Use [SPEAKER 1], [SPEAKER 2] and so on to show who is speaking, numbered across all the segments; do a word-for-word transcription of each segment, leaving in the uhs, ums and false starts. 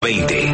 [SPEAKER 1] veinte.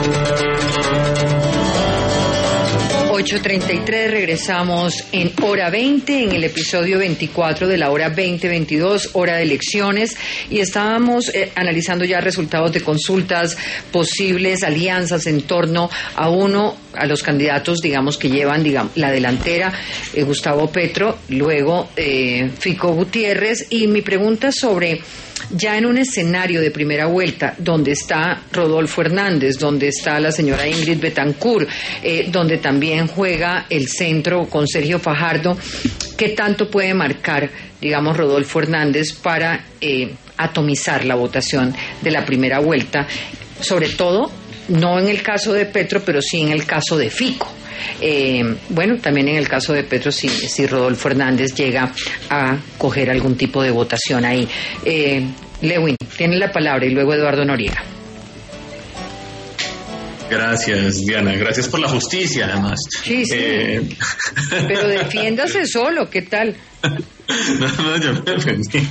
[SPEAKER 2] ocho treinta y tres, regresamos en Hora veinte, en el episodio veinticuatro de la Hora veinte veintidós, hora de elecciones, y estábamos eh, analizando ya resultados de consultas, posibles alianzas en torno a uno, a los candidatos, digamos, que llevan digamos, la delantera, eh, Gustavo Petro, luego eh, Fico Gutiérrez, y mi pregunta sobre... Ya en un escenario de primera vuelta, donde está Rodolfo Hernández, donde está la señora Ingrid Betancourt, eh, donde también juega el centro con Sergio Fajardo, ¿qué tanto puede marcar, digamos, Rodolfo Hernández para eh, atomizar la votación de la primera vuelta? Sobre todo, no en el caso de Petro, pero sí en el caso de Fico. Eh, bueno, también en el caso de Petro, si, si Rodolfo Hernández llega a coger algún tipo de votación ahí. Eh, Lewin, tiene la palabra y luego Eduardo Noriega.
[SPEAKER 3] Gracias, Diana. Gracias por la justicia, además.
[SPEAKER 2] Sí, sí. Eh... Pero defiéndase solo, ¿qué tal?
[SPEAKER 3] No, no, yo me defendí.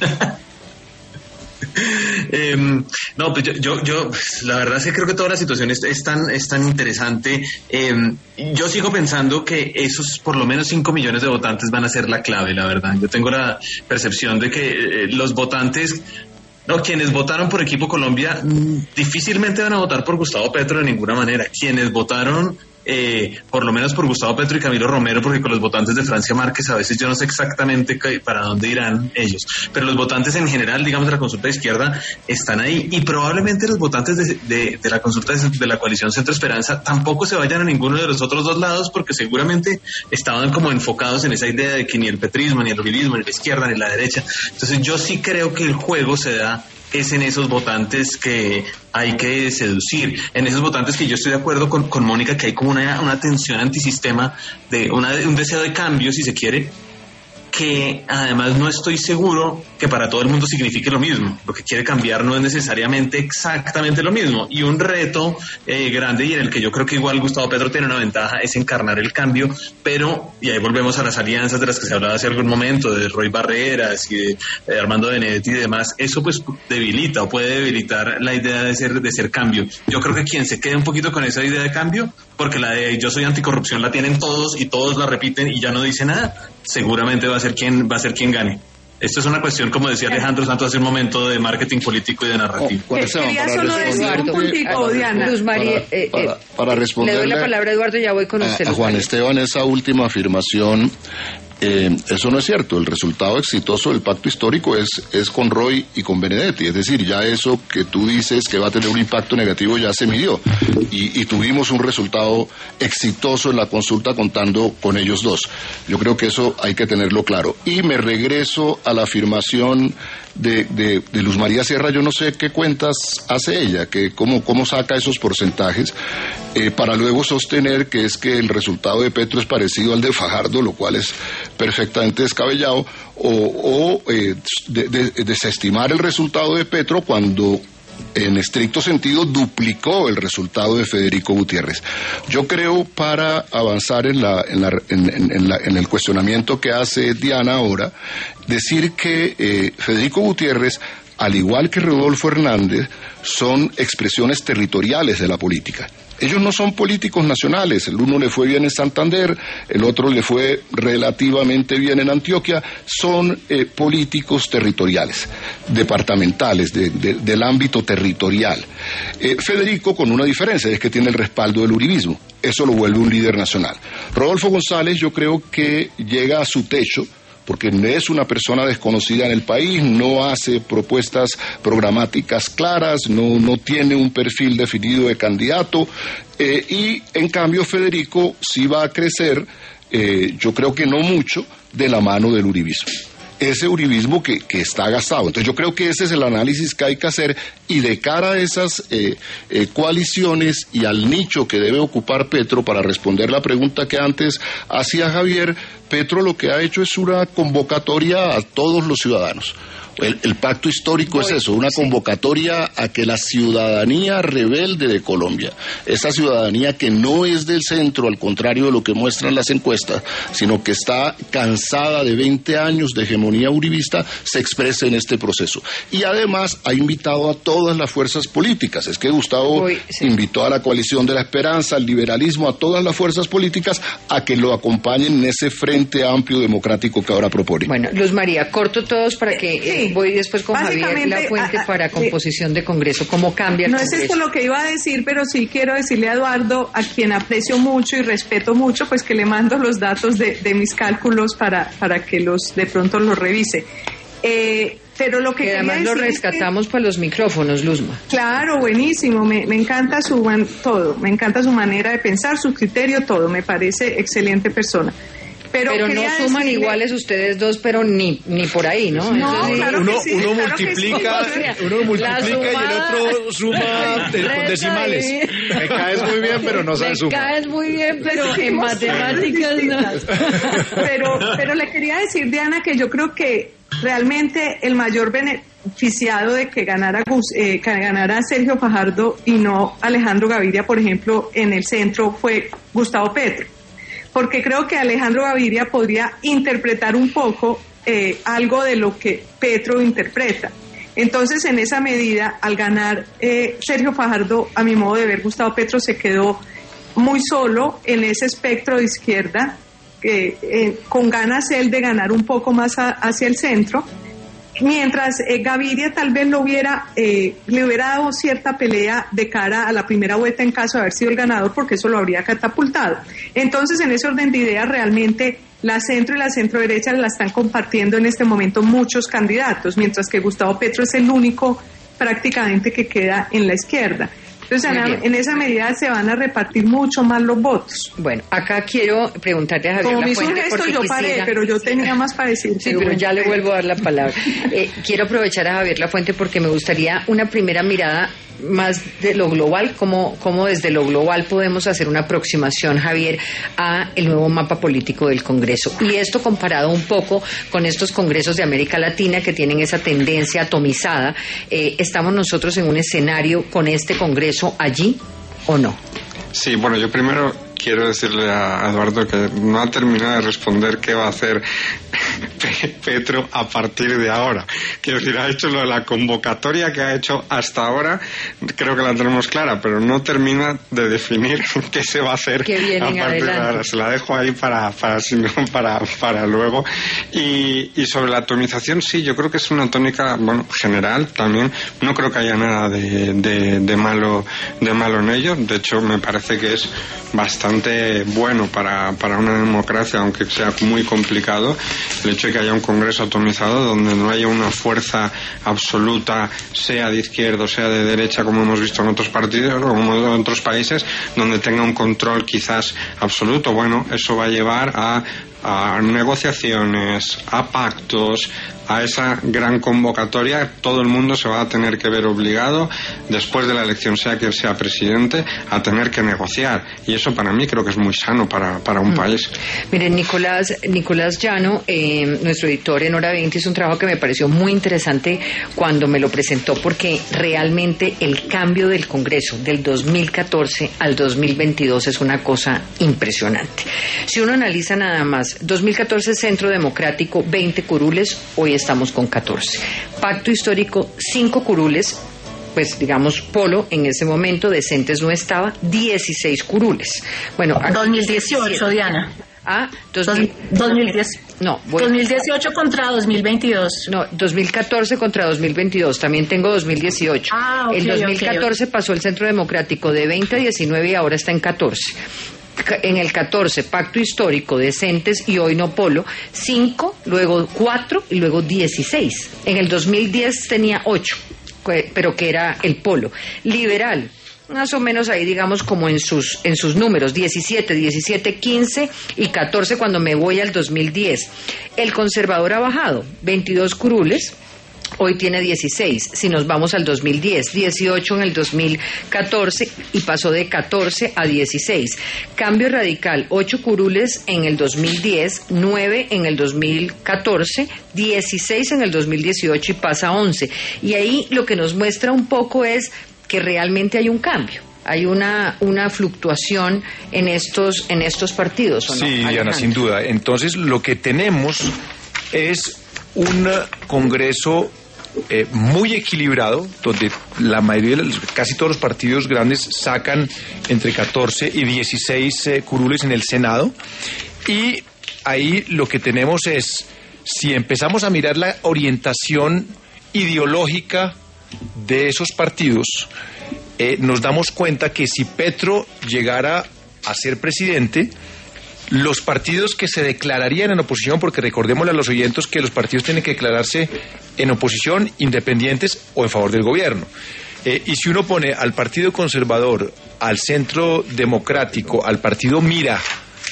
[SPEAKER 3] Eh, no, pues yo, yo, yo, la verdad es que creo que toda la situación es, es tan, es tan interesante. Eh, yo sigo pensando que esos por lo menos cinco millones de votantes van a ser la clave, la verdad. Yo tengo la percepción de que eh, los votantes, no, quienes votaron por Equipo Colombia, mmm, difícilmente van a votar por Gustavo Petro de ninguna manera. Quienes votaron Eh, por lo menos por Gustavo Petro y Camilo Romero, porque con los votantes de Francia Márquez a veces yo no sé exactamente para dónde irán ellos, pero los votantes en general, digamos, de la consulta de izquierda están ahí, y probablemente los votantes de, de, de la consulta de, de la coalición Centro Esperanza tampoco se vayan a ninguno de los otros dos lados, porque seguramente estaban como enfocados en esa idea de que ni el petrismo, ni el uribismo, ni la izquierda, ni la derecha. Entonces yo sí creo que el juego se da es en esos votantes que hay que seducir, en esos votantes que yo estoy de acuerdo con, con Mónica, que hay como una, una tensión antisistema, de una, un deseo de cambio, si se quiere, que además no estoy seguro que para todo el mundo signifique lo mismo. Lo que quiere cambiar no es necesariamente exactamente lo mismo, y un reto eh, grande, y en el que yo creo que igual Gustavo Petro tiene una ventaja, es encarnar el cambio, pero, y ahí volvemos a las alianzas de las que se hablaba hace algún momento, de Roy Barreras y de, de Armando Benedetti y demás. Eso pues debilita o puede debilitar la idea de ser, de ser cambio. Yo creo que quien se quede un poquito con esa idea de cambio, porque la de yo soy anticorrupción la tienen todos y todos la repiten y ya no dice nada, seguramente va a ser quien va a ser quien gane. Esto es una cuestión, como decía Alejandro Santos hace un momento, de marketing político y de narrativa.
[SPEAKER 4] Oh,
[SPEAKER 2] Quería solo decir un puntico, Diana. Luz María, eh,
[SPEAKER 4] para, para responder.
[SPEAKER 2] Le doy la palabra a Eduardo y ya voy con usted.
[SPEAKER 4] A, a Juan Esteban, esa última afirmación, eh, eso no es cierto. El resultado exitoso del pacto histórico es, es con Roy y con Benedetti. Es decir, ya eso que tú dices que va a tener un impacto negativo ya se midió. Y, y tuvimos un resultado exitoso en la consulta contando con ellos dos. Yo creo que eso hay que tenerlo claro. Y me regreso a la afirmación de, de, de Luz María Sierra. Yo no sé qué cuentas hace ella, que cómo, cómo saca esos porcentajes, eh, para luego sostener que es que el resultado de Petro es parecido al de Fajardo, lo cual es perfectamente descabellado, o, o eh, de, de, desestimar el resultado de Petro cuando en estricto sentido duplicó el resultado de Federico Gutiérrez. Yo creo, para avanzar en, la, en, la, en, en, en, la, en el cuestionamiento que hace Diana ahora, decir que eh, Federico Gutiérrez, al igual que Rodolfo Hernández, son expresiones territoriales de la política. Ellos no son políticos nacionales, el uno le fue bien en Santander, el otro le fue relativamente bien en Antioquia, son eh, políticos territoriales, departamentales, de, de, del ámbito territorial. Eh, Federico con una diferencia, es que tiene el respaldo del uribismo, eso lo vuelve un líder nacional. Rodolfo González yo creo que llega a su techo, porque es una persona desconocida en el país, no hace propuestas programáticas claras, no, no tiene un perfil definido de candidato, eh, y en cambio Federico sí va a crecer, eh, yo creo que no mucho, de la mano del uribismo. Ese uribismo que, que está gastado. Entonces yo creo que ese es el análisis que hay que hacer, y de cara a esas eh, eh, coaliciones y al nicho que debe ocupar Petro, para responder la pregunta que antes hacía Javier, Petro lo que ha hecho es una convocatoria a todos los ciudadanos. El, el pacto histórico
[SPEAKER 2] Voy,
[SPEAKER 4] es eso, una
[SPEAKER 2] sí.
[SPEAKER 4] convocatoria a que la ciudadanía rebelde de Colombia, esa ciudadanía que no es del centro, al contrario de lo que muestran las encuestas, sino que está cansada de veinte años de hegemonía uribista, se exprese en este proceso. Y además ha invitado a todas las fuerzas políticas. Es que Gustavo
[SPEAKER 2] Voy, sí.
[SPEAKER 4] invitó a la coalición de la esperanza, al liberalismo, a todas las fuerzas políticas a que lo acompañen en ese frente amplio democrático que ahora propone.
[SPEAKER 2] Bueno, Luz María, corto todos para que eh,
[SPEAKER 1] Sí.
[SPEAKER 2] voy después con Javier Lafuente
[SPEAKER 1] a, a,
[SPEAKER 2] para
[SPEAKER 1] eh,
[SPEAKER 2] composición de Congreso. ¿Cómo cambia el
[SPEAKER 1] No
[SPEAKER 2] Congreso?
[SPEAKER 1] es esto lo que iba a decir, pero sí quiero decirle a Eduardo, a quien aprecio mucho y respeto mucho, pues que le mando los datos de, de mis cálculos para, para que los de pronto los revise. Eh, pero lo que,
[SPEAKER 2] que además
[SPEAKER 1] quería
[SPEAKER 2] lo
[SPEAKER 1] decir es
[SPEAKER 2] rescatamos para los micrófonos, Luzma.
[SPEAKER 1] que, claro, buenísimo, me, me encanta su man, todo, me encanta su manera de pensar, su criterio, todo, me parece excelente persona. Pero,
[SPEAKER 2] Pero no suman
[SPEAKER 1] decirle,
[SPEAKER 2] iguales ustedes dos, pero ni ni por ahí, ¿no?
[SPEAKER 1] No,
[SPEAKER 2] Eso sí.
[SPEAKER 1] claro
[SPEAKER 5] uno,
[SPEAKER 1] que sí,
[SPEAKER 5] uno
[SPEAKER 1] claro que
[SPEAKER 5] multiplica,
[SPEAKER 1] sí.
[SPEAKER 5] uno multiplica y el
[SPEAKER 2] sumada-
[SPEAKER 5] otro suma de- con decimales. Me caes muy bien, pero no sabes
[SPEAKER 2] Me
[SPEAKER 5] sumar.
[SPEAKER 2] caes muy bien, pero en matemáticas no.
[SPEAKER 1] pero, pero le quería decir, Diana, que yo creo que realmente el mayor beneficiado de que ganara, Gus- eh, que ganara Sergio Fajardo y no Alejandro Gaviria, por ejemplo, en el centro fue Gustavo Petro. Porque creo que Alejandro Gaviria podría interpretar un poco eh, algo de lo que Petro interpreta. Entonces, en esa medida, al ganar eh, Sergio Fajardo, a mi modo de ver, Gustavo Petro se quedó muy solo en ese espectro de izquierda, eh, eh, con ganas él de ganar un poco más a, hacia el centro, mientras eh, Gaviria tal vez lo hubiera, eh, le hubiera dado cierta pelea de cara a la primera vuelta en caso de haber sido el ganador, porque eso lo habría catapultado. Entonces, en ese orden de ideas, realmente la centro y la centro derecha la están compartiendo en este momento muchos candidatos, mientras que Gustavo Petro es el único prácticamente que queda en la izquierda. Entonces,
[SPEAKER 2] Muy
[SPEAKER 1] en,
[SPEAKER 2] bien.
[SPEAKER 1] en esa medida se van a repartir mucho más los votos.
[SPEAKER 2] Bueno, acá quiero preguntarle a Javier
[SPEAKER 1] Como me hizo un
[SPEAKER 2] Lafuente
[SPEAKER 1] gesto,
[SPEAKER 2] porque
[SPEAKER 1] yo paré,
[SPEAKER 2] quisiera-
[SPEAKER 1] pero yo tenía más para decir.
[SPEAKER 2] Sí, pero ya le vuelvo a dar la palabra. Eh, quiero aprovechar a Javier Lafuente porque me gustaría una primera mirada más de lo global, cómo, cómo desde lo global podemos hacer una aproximación, Javier, a el nuevo mapa político del Congreso. Y esto comparado un poco con estos congresos de América Latina que tienen esa tendencia atomizada. Eh, ¿Estamos nosotros en un escenario con este Congreso allí o no?
[SPEAKER 6] Sí, bueno, yo primero quiero decirle a Eduardo que no ha terminado de responder qué va a hacer Petro a partir de ahora. Quiero decir, ha hecho lo de la convocatoria que ha hecho hasta ahora, creo que la tenemos clara, pero no termina de definir qué se va a hacer
[SPEAKER 2] Que viene
[SPEAKER 6] a
[SPEAKER 2] en
[SPEAKER 6] partir de
[SPEAKER 2] adelante.
[SPEAKER 6] ahora. Se la dejo ahí para para si no, para, para luego. Y, y sobre la atomización, sí, yo creo que es una tónica, bueno, general también. No creo que haya nada de, de, de malo de malo en ello. De hecho, me parece que es bastante bueno para, para una democracia, aunque sea muy complicado, el hecho de que haya un Congreso atomizado donde no haya una fuerza absoluta, sea de izquierda o sea de derecha, como hemos visto en otros partidos o como en otros países, donde tenga un control quizás absoluto. Bueno, eso va a llevar a, a negociaciones, a pactos, a esa gran convocatoria. Todo el mundo se va a tener que ver obligado, después de la elección, sea quien sea presidente, a tener que negociar. Y eso para mí creo que es muy sano para, para un mm. país.
[SPEAKER 2] Miren, Nicolás, Nicolás Llano, eh, nuestro editor en Hora veinte, hizo un trabajo que me pareció muy interesante cuando me lo presentó, porque realmente el cambio del Congreso del dos mil catorce al dos mil veintidós es una cosa impresionante. Si uno analiza nada más, dos mil catorce Centro Democrático, veinte curules, hoy estamos con catorce. Pacto Histórico, cinco curules, pues digamos Polo en ese momento, Decentes no estaba, dieciséis curules. Bueno,
[SPEAKER 7] dos mil dieciocho, Diana.
[SPEAKER 2] Ah, dos mil,
[SPEAKER 7] dos mil diez.
[SPEAKER 2] No, voy,
[SPEAKER 7] dos mil dieciocho contra dos mil veintidós.
[SPEAKER 2] No, dos mil catorce contra dos mil veintidós. También tengo dos mil dieciocho.
[SPEAKER 7] Ah, okay,
[SPEAKER 2] el dos mil catorce
[SPEAKER 7] okay.
[SPEAKER 2] pasó el Centro Democrático de veinte a diecinueve y ahora está en catorce. En el catorce, Pacto Histórico, Decentes y hoy no Polo, cinco, luego cuatro y luego dieciséis. En el dos mil diez tenía ocho, pero que era el Polo. Liberal, más o menos ahí, digamos, como en sus en sus números, diecisiete, diecisiete, quince y catorce cuando me voy al dos mil diez. El Conservador ha bajado, veintidós curules, hoy tiene dieciséis. Si nos vamos al dos mil diez, dieciocho en el dos mil catorce y pasó de catorce a dieciséis. Cambio Radical, ocho curules en el dos mil diez, nueve en el dos mil catorce, dieciséis en el dos mil dieciocho y pasa a once. Y ahí lo que nos muestra un poco es que realmente hay un cambio. Hay una una fluctuación en estos en estos partidos, ¿o no?
[SPEAKER 8] Sí, Diana,
[SPEAKER 2] Alejandro?
[SPEAKER 8] sin duda. Entonces, lo que tenemos es un Congreso eh, muy equilibrado, donde la mayoría, de los, casi todos los partidos grandes sacan entre catorce y dieciséis eh, curules en el Senado. Y ahí lo que tenemos es, si empezamos a mirar la orientación ideológica de esos partidos, Eh, nos damos cuenta que si Petro llegara a ser presidente, los partidos que se declararían en oposición, porque recordémosle a los oyentes que los partidos tienen que declararse en oposición, independientes o en favor del gobierno. Eh, y si uno pone al Partido Conservador, al Centro Democrático, al Partido Mira,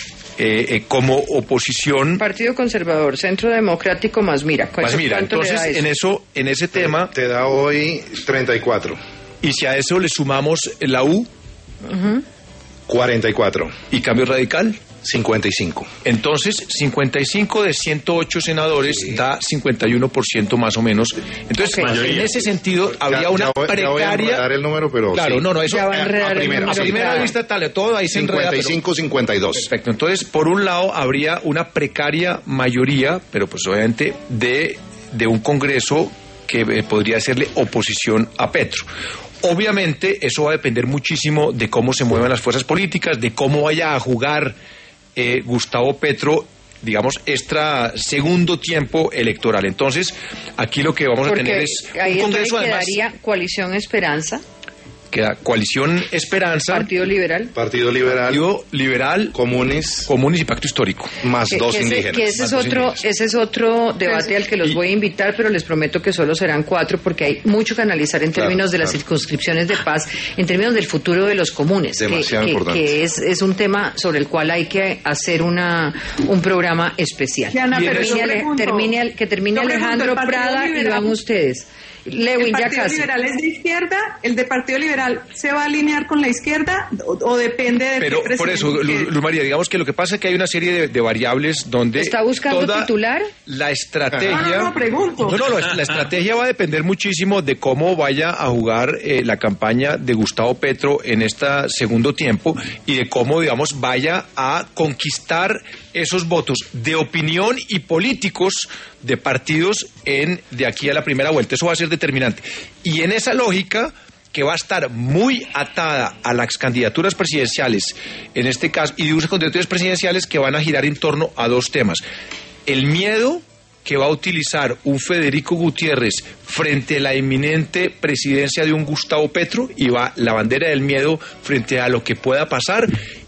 [SPEAKER 8] eh, eh, como oposición...
[SPEAKER 2] Partido Conservador, Centro Democrático más Mira.
[SPEAKER 8] Más Mira, entonces en eso, en ese
[SPEAKER 4] te,
[SPEAKER 8] tema...
[SPEAKER 4] Te da hoy treinta y cuatro.
[SPEAKER 8] Y si a eso le sumamos la U...
[SPEAKER 2] Uh-huh.
[SPEAKER 4] cuarenta y cuatro.
[SPEAKER 8] ¿Y Cambio Radical?
[SPEAKER 4] cincuenta y cinco.
[SPEAKER 8] Entonces, cincuenta y cinco de ciento ocho senadores sí. da cincuenta y uno por ciento más o menos. Entonces, okay. en ese sentido, habría ya, una
[SPEAKER 4] ya voy,
[SPEAKER 8] precaria...
[SPEAKER 4] Ya voy a dar el número, pero
[SPEAKER 8] Claro,
[SPEAKER 4] sí.
[SPEAKER 8] no, no, eso...
[SPEAKER 2] Ya va a,
[SPEAKER 8] a, a primera, a primera vista, tal, todo ahí se enreda.
[SPEAKER 4] cincuenta y cinco, cincuenta y dos.
[SPEAKER 8] Perfecto. Entonces, por un lado, habría una precaria mayoría, pero pues obviamente de, de un Congreso que eh, podría hacerle oposición a Petro. Obviamente eso va a depender muchísimo de cómo se muevan las fuerzas políticas, de cómo vaya a jugar eh, Gustavo Petro, digamos, extra segundo tiempo electoral. Entonces, aquí lo que vamos
[SPEAKER 2] Porque
[SPEAKER 8] a tener es
[SPEAKER 2] ahí
[SPEAKER 8] un Congreso
[SPEAKER 2] quedaría
[SPEAKER 8] además...
[SPEAKER 2] Coalición Esperanza.
[SPEAKER 8] Queda Coalición Esperanza,
[SPEAKER 2] Partido Liberal,
[SPEAKER 4] Partido Liberal,
[SPEAKER 8] Partido Liberal,
[SPEAKER 4] Comunes,
[SPEAKER 8] Comunes y Pacto Histórico,
[SPEAKER 4] más
[SPEAKER 2] que,
[SPEAKER 4] dos
[SPEAKER 2] que ese,
[SPEAKER 4] indígenas.
[SPEAKER 2] Que ese es
[SPEAKER 8] dos
[SPEAKER 2] otro,
[SPEAKER 8] indígenas.
[SPEAKER 2] ese es otro debate al que los
[SPEAKER 8] y,
[SPEAKER 2] voy a invitar, pero les prometo que solo serán cuatro, porque hay mucho que analizar en
[SPEAKER 4] claro,
[SPEAKER 2] términos de las
[SPEAKER 4] claro.
[SPEAKER 2] circunscripciones de paz, en términos del futuro de los comunes,
[SPEAKER 4] Demasiado
[SPEAKER 2] que, que,
[SPEAKER 4] importante.
[SPEAKER 2] que es, es un tema sobre el cual hay que hacer una un programa especial.
[SPEAKER 1] Diana, pero
[SPEAKER 2] termine,
[SPEAKER 1] yo pregunto,
[SPEAKER 2] termine, que termine
[SPEAKER 1] yo pregunto,
[SPEAKER 2] Alejandro
[SPEAKER 1] ¿el Partido
[SPEAKER 2] Prada
[SPEAKER 1] Liberal,
[SPEAKER 2] y van ustedes. Lewin,
[SPEAKER 1] ¿el
[SPEAKER 2] ya
[SPEAKER 1] Partido
[SPEAKER 2] casi.
[SPEAKER 1] Liberal es de izquierda? ¿El de Partido Liberal se va a alinear con la izquierda o, o depende de
[SPEAKER 8] Pero
[SPEAKER 1] qué
[SPEAKER 8] por eso, Luz, Luz María, digamos que lo que pasa es que hay una serie de, de variables donde
[SPEAKER 2] ¿Está buscando
[SPEAKER 8] toda
[SPEAKER 2] titular?
[SPEAKER 8] La estrategia...
[SPEAKER 1] No, no, no, pregunto.
[SPEAKER 8] No, no, la, la estrategia va a depender muchísimo de cómo vaya a jugar eh, la campaña de Gustavo Petro en este segundo tiempo y de cómo, digamos, vaya a conquistar esos votos de opinión y políticos de partidos en de aquí a la primera vuelta. Eso va a ser determinante. Y en esa lógica, que va a estar muy atada a las candidaturas presidenciales, en este caso, y de unas candidaturas presidenciales que van a girar en torno a dos temas. El miedo que va a utilizar un Federico Gutiérrez frente a la inminente presidencia de un Gustavo Petro, y va la bandera del miedo frente a lo que pueda pasar,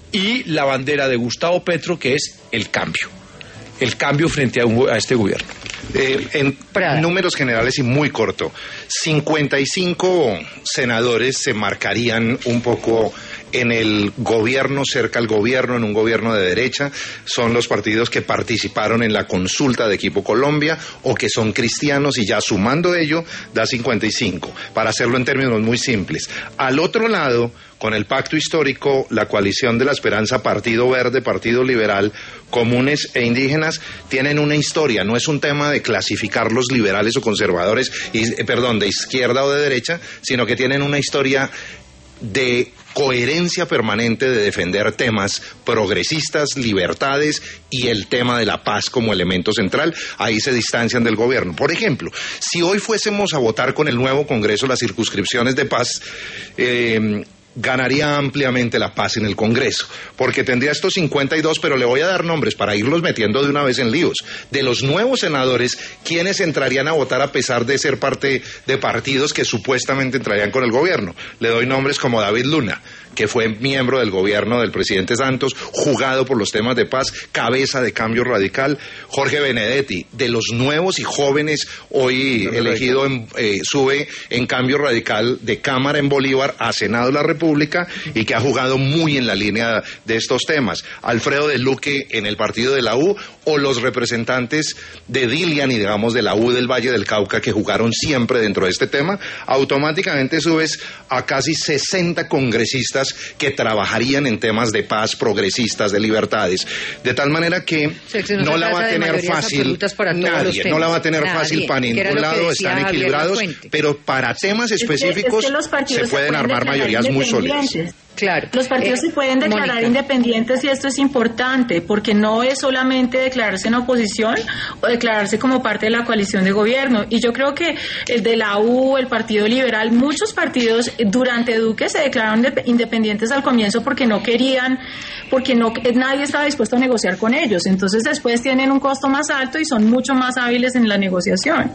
[SPEAKER 8] y la bandera de Gustavo Petro, que es el cambio. El cambio frente a, un, a este gobierno.
[SPEAKER 4] Eh, en Prada. Números generales y muy corto, cincuenta y cinco senadores se marcarían un poco en el gobierno, cerca al gobierno, en un gobierno de derecha. Son los partidos que participaron en la consulta de Equipo Colombia o que son cristianos, y ya sumando ello da cincuenta y cinco, para hacerlo en términos muy simples. Al otro lado, con el pacto histórico, la coalición de la esperanza, Partido Verde, Partido Liberal, Comunes e Indígenas, tienen una historia. No es un tema de clasificar los liberales o conservadores, y, eh, perdón, de izquierda o de derecha, sino que tienen una historia de coherencia permanente de defender temas progresistas, libertades y el tema de la paz como elemento central. Ahí se distancian del gobierno. Por ejemplo, si hoy fuésemos a votar con el nuevo Congreso las circunscripciones de paz, eh, ganaría ampliamente la paz en el Congreso, porque tendría estos cincuenta y dos, pero le voy a dar nombres para irlos metiendo de una vez en líos. De los nuevos senadores, ¿quiénes entrarían a votar a pesar de ser parte de partidos que supuestamente entrarían con el gobierno? Le doy nombres como David Luna,
[SPEAKER 9] que fue miembro del gobierno del presidente Santos, jugado por los temas de paz, cabeza de Cambio Radical. Jorge Benedetti, de los nuevos y jóvenes, hoy elegido en, eh, sube en Cambio Radical de Cámara en Bolívar a Senado de la República y que ha jugado muy en la línea de estos temas. Alfredo de Luque en el partido de la U, o los representantes de Dilian y digamos de la U del Valle del Cauca que jugaron siempre dentro de este tema, automáticamente subes a casi sesenta congresistas que trabajarían en temas de paz, progresistas, de libertades, de tal manera que
[SPEAKER 2] sí, no,
[SPEAKER 9] no la va a tener fácil nadie, no la va a tener nadie, fácil para ningún lado, están equilibrados, pero para temas específicos es que, es que se pueden armar mayorías muy sólidas.
[SPEAKER 2] Claro.
[SPEAKER 7] Los partidos eh, se pueden declarar Mónica. independientes y esto es importante porque no es solamente declararse en oposición o declararse como parte de la coalición de gobierno. Y yo creo que el de la U, el Partido Liberal, muchos partidos durante Duque se declararon de, independientes al comienzo porque no querían, porque no nadie estaba dispuesto a negociar con ellos. Entonces después tienen un costo más alto y son mucho más hábiles en la negociación.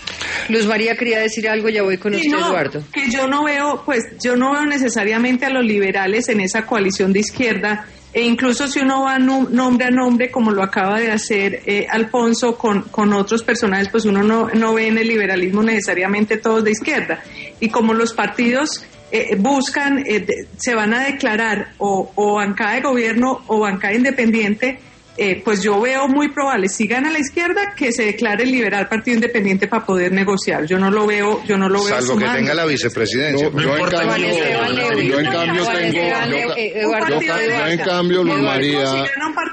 [SPEAKER 2] Luz María quería decir algo, ya voy con sí, usted, no, Eduardo.
[SPEAKER 1] Que yo no veo, pues, yo no veo necesariamente a los liberales en esa coalición de izquierda, e incluso si uno va no, nombre a nombre, como lo acaba de hacer eh, Alfonso con, con otros personajes, pues uno no, no ve en el liberalismo necesariamente todos de izquierda. Y como los partidos eh, buscan, eh, de, se van a declarar o, o bancada de gobierno o bancada independiente, Eh, pues yo veo muy probable, si gana la izquierda, que se declare el liberal partido independiente para poder negociar. Yo no lo veo, yo no lo veo
[SPEAKER 9] salvo sumando. Que tenga la vicepresidencia.
[SPEAKER 4] Yo, yo, en cambio, yo en cambio tengo, yo, yo en cambio, Luz María,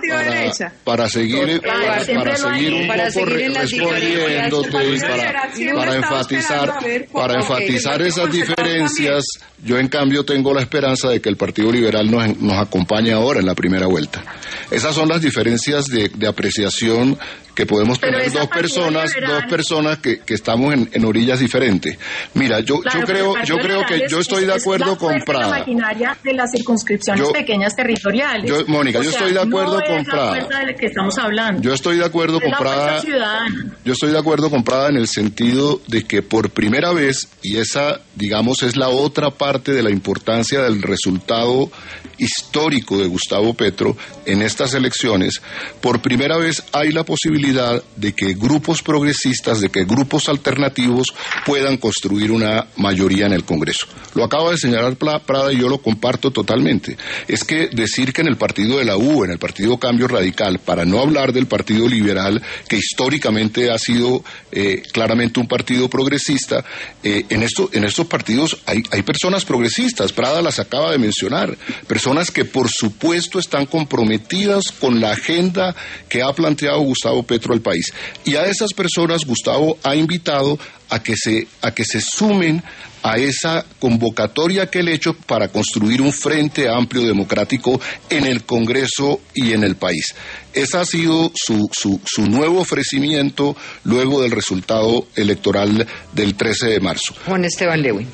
[SPEAKER 4] para, para seguir, para, para seguir un para poco seguir respondiéndote y para, para enfatizar, para enfatizar esas diferencias, yo en cambio tengo la esperanza de que el Partido Liberal nos, nos acompañe ahora en la primera vuelta. Esas son las diferencias de, de apreciación que podemos tener dos personas, liberal. dos personas que, que estamos en, en orillas diferentes. Mira, yo, claro, yo creo, yo creo que yo estoy de acuerdo con Prada.
[SPEAKER 7] La maquinaria de las circunscripciones yo, pequeñas territoriales.
[SPEAKER 4] Yo, Mónica, o yo sea, estoy de acuerdo
[SPEAKER 7] no
[SPEAKER 4] con
[SPEAKER 7] es
[SPEAKER 4] Prada.
[SPEAKER 7] La de la que estamos hablando.
[SPEAKER 4] Yo estoy de acuerdo
[SPEAKER 7] es
[SPEAKER 4] con Prada. Yo estoy de acuerdo con Prada en el sentido de que por primera vez, y esa, digamos, es la otra parte de la importancia del resultado histórico de Gustavo Petro en estas elecciones, por primera vez hay la posibilidad de que grupos progresistas, de que grupos alternativos puedan construir una mayoría en el Congreso. Lo acaba de señalar Prada y yo lo comparto totalmente. Es que decir que en el partido de la U, en el partido Cambio Radical, para no hablar del partido liberal, que históricamente ha sido eh, claramente un partido progresista, eh, en, esto, en estos partidos hay, hay personas progresistas, Prada las acaba de mencionar, personas que por supuesto están comprometidas con la agenda que ha planteado Gustavo Petro al país. Y a esas personas Gustavo ha invitado a que se, a que se sumen a esa convocatoria que él ha hecho para construir un frente amplio democrático en el Congreso y en el país. Ese ha sido su, su, su nuevo ofrecimiento luego del resultado electoral del trece de marzo.
[SPEAKER 2] Juan Esteban Lewin.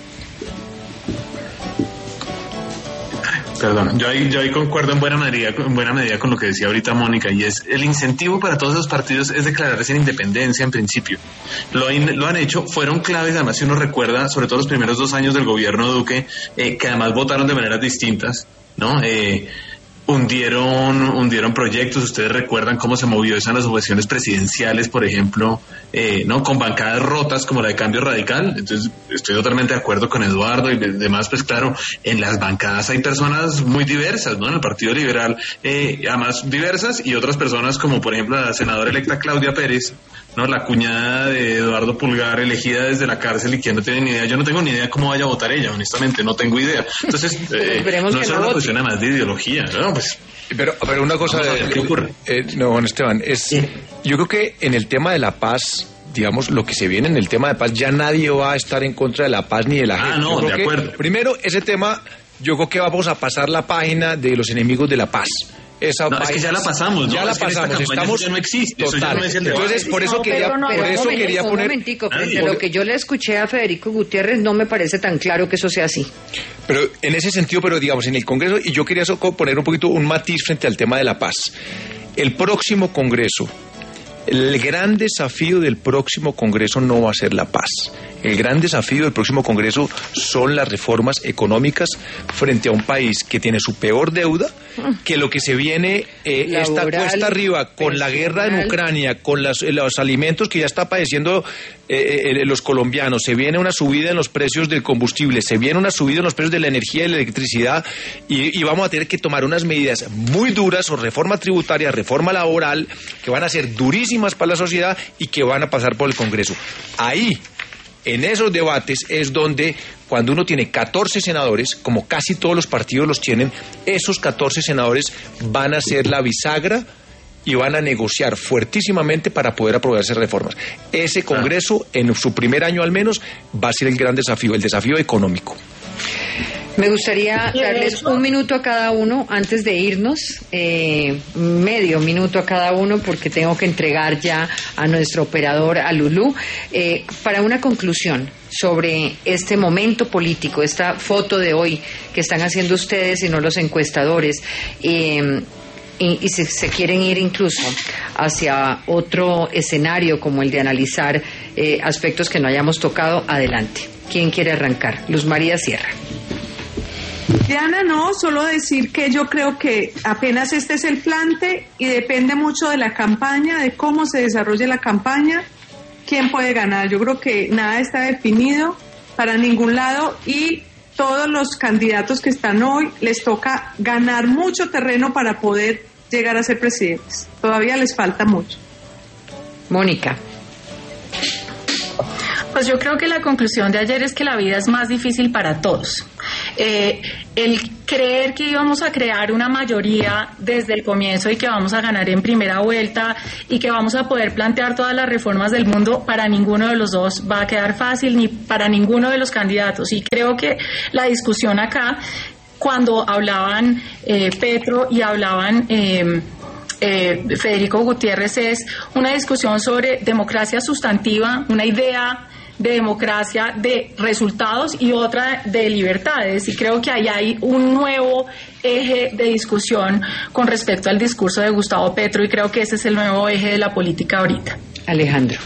[SPEAKER 3] Perdón, yo ahí, yo ahí concuerdo en buena medida, en buena medida con lo que decía ahorita Mónica, y es el incentivo para todos esos partidos es declararse en independencia en principio. Lo, lo han hecho, fueron claves, además si uno recuerda, sobre todo los primeros dos años del gobierno Duque, eh, que además votaron de maneras distintas, ¿no? Eh, hundieron hundieron proyectos, ustedes recuerdan cómo se movió eso en las objeciones presidenciales, por ejemplo, eh, no con bancadas rotas como la de Cambio Radical. Entonces estoy totalmente de acuerdo con Eduardo y demás. Pues claro, en las bancadas hay personas muy diversas, ¿no? En el Partido Liberal, eh, además diversas, y otras personas como por ejemplo la senadora electa Claudia Pérez, ¿no? La cuñada de Eduardo Pulgar, elegida desde la cárcel y que no tiene ni idea. Yo no tengo ni idea cómo vaya a votar ella, honestamente, no tengo idea. Entonces, eh, no es una cuestión más de ideología, ¿no? Pues,
[SPEAKER 8] pero, pero una cosa,
[SPEAKER 3] ver, ¿qué ocurre?
[SPEAKER 8] Eh, no, Juan Esteban, es, sí. Yo creo que en el tema de la paz, digamos, lo que se viene en el tema de paz, ya nadie va a estar en contra de la paz ni de la gente.
[SPEAKER 3] Ah, no, de acuerdo.
[SPEAKER 8] Primero, ese tema, yo creo que vamos a pasar la página de los enemigos de la paz. Esa
[SPEAKER 3] no, es que ya la pasamos, ¿no?
[SPEAKER 8] Ya la
[SPEAKER 3] es que
[SPEAKER 8] pasamos, estamos...
[SPEAKER 3] Eso ya no existe,
[SPEAKER 8] total.
[SPEAKER 3] Eso ya no es el debate.
[SPEAKER 8] Entonces, por eso
[SPEAKER 2] no,
[SPEAKER 8] quería,
[SPEAKER 2] no,
[SPEAKER 8] por eso
[SPEAKER 2] momento,
[SPEAKER 8] quería poner...
[SPEAKER 2] Un momentico, frente a lo que yo le escuché a Federico Gutiérrez, no me parece tan claro que eso sea así.
[SPEAKER 8] Pero en ese sentido, pero digamos, en el Congreso, y yo quería poner un poquito un matiz frente al tema de la paz. El próximo Congreso, el gran desafío del próximo Congreso no va a ser la paz. El gran desafío del próximo Congreso son las reformas económicas frente a un país que tiene su peor deuda, que lo que se viene eh, está cuesta arriba con la guerra en Ucrania, con las, los alimentos que ya está padeciendo eh, eh, los colombianos, se viene una subida en los precios del combustible, se viene una subida en los precios de la energía y la electricidad, y, y vamos a tener que tomar unas medidas muy duras, o reforma tributaria, reforma laboral, que van a ser durísimas para la sociedad y que van a pasar por el Congreso. Ahí, en esos debates, es donde, cuando uno tiene catorce senadores, como casi todos los partidos los tienen, esos catorce senadores van a ser la bisagra y van a negociar fuertísimamente para poder aprobar esas reformas. Ese Congreso, en su primer año al menos, va a ser el gran desafío, el desafío económico.
[SPEAKER 2] Me gustaría darles un minuto a cada uno antes de irnos, eh, medio minuto a cada uno, porque tengo que entregar ya a nuestro operador, a Lulú, eh, para una conclusión sobre este momento político, esta foto de hoy que están haciendo ustedes y no los encuestadores. Eh, Y, y si se quieren ir incluso hacia otro escenario como el de analizar eh, aspectos que no hayamos tocado, adelante. ¿Quién quiere arrancar? Luz María Sierra.
[SPEAKER 1] Diana, no, solo decir que yo creo que apenas este es el plante y depende mucho de la campaña, de cómo se desarrolle la campaña, quién puede ganar. Yo creo que nada está definido para ningún lado y todos los candidatos que están hoy les toca ganar mucho terreno para poder llegar a ser presidentes. Todavía les falta mucho.
[SPEAKER 2] Mónica.
[SPEAKER 7] Pues yo creo que la conclusión de ayer es que la vida es más difícil para todos. Eh, el creer que íbamos a crear una mayoría desde el comienzo y que vamos a ganar en primera vuelta y que vamos a poder plantear todas las reformas del mundo, para ninguno de los dos va a quedar fácil, ni para ninguno de los candidatos. Y creo que la discusión acá, cuando hablaban eh, Petro y hablaban eh, eh, Federico Gutiérrez, es una discusión sobre democracia sustantiva, una idea de democracia, de resultados, y otra de libertades, y creo que ahí hay un nuevo eje de discusión con respecto al discurso de Gustavo Petro, y creo que ese es el nuevo eje de la política ahorita.
[SPEAKER 2] Alejandro.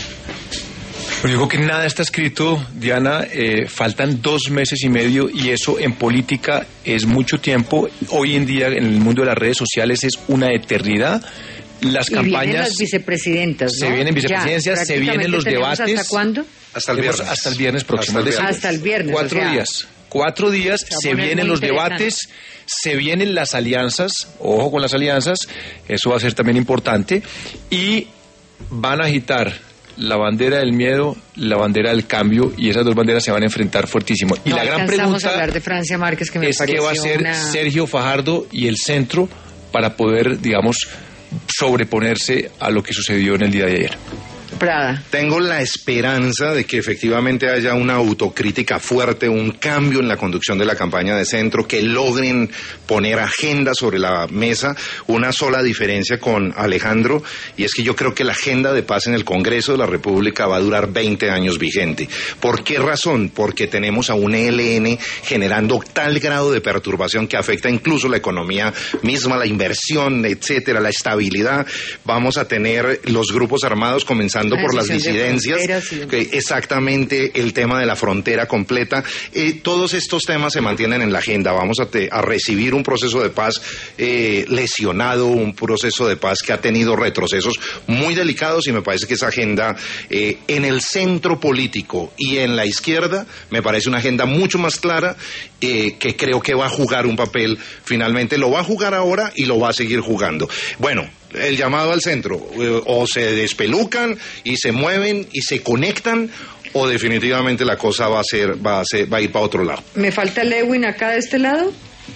[SPEAKER 8] Pues digo que nada está escrito, Diana, eh, faltan dos meses y medio y eso en política es mucho tiempo. Hoy en día en el mundo de las redes sociales es una eternidad. Las
[SPEAKER 2] y
[SPEAKER 8] campañas...
[SPEAKER 2] vienen las vicepresidentas, ¿no?
[SPEAKER 8] Se vienen vicepresidencias,
[SPEAKER 2] ya,
[SPEAKER 8] se vienen los debates.
[SPEAKER 2] ¿Hasta cuándo?
[SPEAKER 9] Hasta el viernes.
[SPEAKER 8] Hasta el viernes próximo.
[SPEAKER 9] Hasta el viernes.
[SPEAKER 2] Hasta el viernes.
[SPEAKER 8] Cuatro
[SPEAKER 2] o sea,
[SPEAKER 8] días. Cuatro días, se vienen los debates, se vienen las alianzas, ojo con las alianzas, eso va a ser también importante, y van a agitar la bandera del miedo, la bandera del cambio, y esas dos banderas se van a enfrentar fuertísimo. Y
[SPEAKER 2] no
[SPEAKER 8] la gran pregunta
[SPEAKER 2] a hablar de Francia Márquez, que me
[SPEAKER 8] es qué va a ser
[SPEAKER 2] una...
[SPEAKER 8] Sergio Fajardo y el centro para poder, digamos, sobreponerse a lo que sucedió en el día de ayer.
[SPEAKER 2] Prada.
[SPEAKER 9] Tengo la esperanza de que efectivamente haya una autocrítica fuerte, un cambio en la conducción de la campaña de centro, que logren poner agenda sobre la mesa. Una sola diferencia con Alejandro, y es que yo creo que la agenda de paz en el Congreso de la República va a durar veinte años vigente. ¿Por qué razón? Porque tenemos a un E L N generando tal grado de perturbación que afecta incluso la economía misma, la inversión, etcétera, la estabilidad. Vamos a tener los grupos armados comenzando por las disidencias, sí. que exactamente el tema de la frontera completa. Eh, todos estos temas se mantienen en la agenda. Vamos a, te, a recibir un proceso de paz eh, lesionado, un proceso de paz que ha tenido retrocesos muy delicados, y me parece que esa agenda eh, en el centro político y en la izquierda me parece una agenda mucho más clara, eh, que creo que va a jugar un papel, finalmente lo va a jugar ahora y lo va a seguir jugando. Bueno, el llamado al centro, eh, o se despelucan y se mueven y se conectan, o definitivamente la cosa va a ser, va a ser, va a ir para otro lado.
[SPEAKER 2] ¿Me falta Lewin acá de este lado?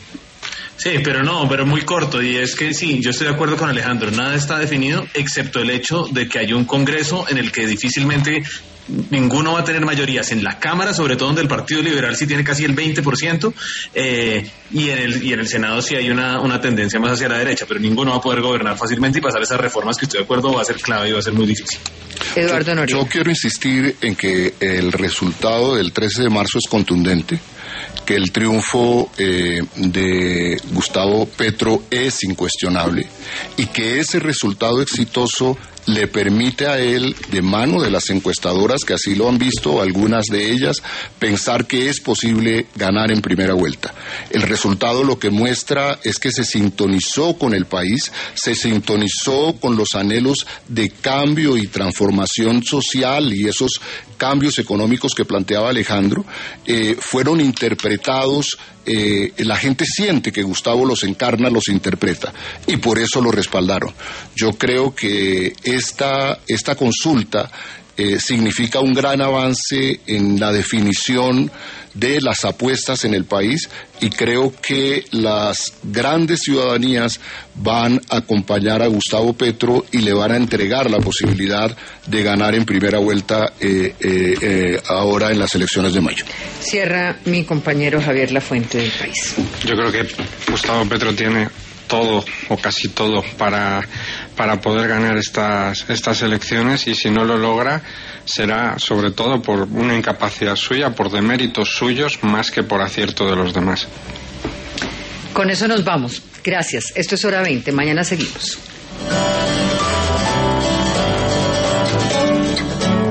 [SPEAKER 3] Sí, pero no, pero muy corto, y es que sí, yo estoy de acuerdo con Alejandro, nada está definido excepto el hecho de que hay un Congreso en el que difícilmente ninguno va a tener mayorías en la Cámara, sobre todo donde el Partido Liberal sí tiene casi el veinte por ciento, eh, y en el y en el Senado sí hay una, una tendencia más hacia la derecha, pero ninguno va a poder gobernar fácilmente, y pasar esas reformas que estoy de acuerdo va a ser clave y va a ser muy difícil.
[SPEAKER 2] Eduardo Noriega.
[SPEAKER 4] Yo quiero insistir en que el resultado del trece de marzo es contundente, que el triunfo eh, de Gustavo Petro es incuestionable, y que ese resultado exitoso le permite a él, de mano de las encuestadoras que así lo han visto, algunas de ellas, pensar que es posible ganar en primera vuelta. El resultado lo que muestra es que se sintonizó con el país, se sintonizó con los anhelos de cambio y transformación social y esos cambios económicos que planteaba Alejandro, eh, fueron interpretados. Eh, la gente siente que Gustavo los encarna, los interpreta, y por eso lo respaldaron. Yo creo que esta, esta consulta eh, significa un gran avance en la definición de las apuestas en el país, y creo que las grandes ciudadanías van a acompañar a Gustavo Petro y le van a entregar la posibilidad de ganar en primera vuelta eh, eh, eh, ahora en las elecciones de mayo.
[SPEAKER 2] Cierra mi compañero Javier Lafuente del País.
[SPEAKER 6] Yo creo que Gustavo Petro tiene todo o casi todo para, para poder ganar estas, estas elecciones, y si no lo logra será sobre todo por una incapacidad suya, por deméritos suyos, más que por acierto de los demás.
[SPEAKER 2] Con eso nos vamos. Gracias. Esto es Hora veinte. Mañana seguimos.